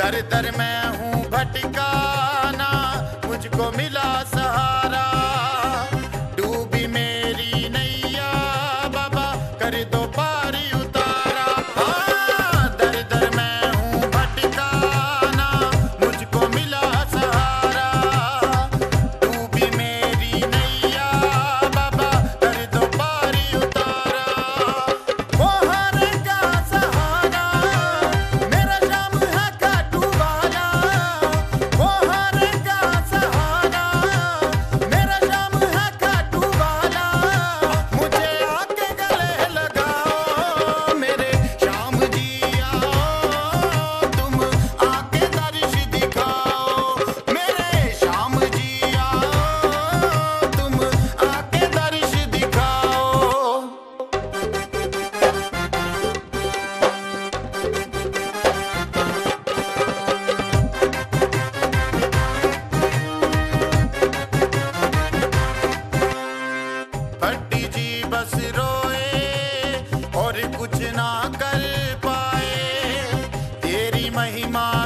दर दर मैं हूँ भटकाना, मुझको मिला सहारा। डूबी मेरी नैया बाबा, कर दो पारी उतारा। हाँ, दर दर मैं हूँ भटकाना, मुझको मिला सहारा। डूबी मेरी नैया बाबा, कर दो पारी उतारा। वो हारे का सहारा, मेरा नाम है खाटू वाला। वो हारे का सहारा, मेरा नाम है खाटू वाला। मुझे आके गले लगाओ मेरे श्याम जी आओ, तुम आके दर्श दिखाओ। मेरे श्याम जी आओ, तुम आके दर्श दिखाओ। भट्टी जी बस रोए और कुछ ना कर पाए, तेरी महिमा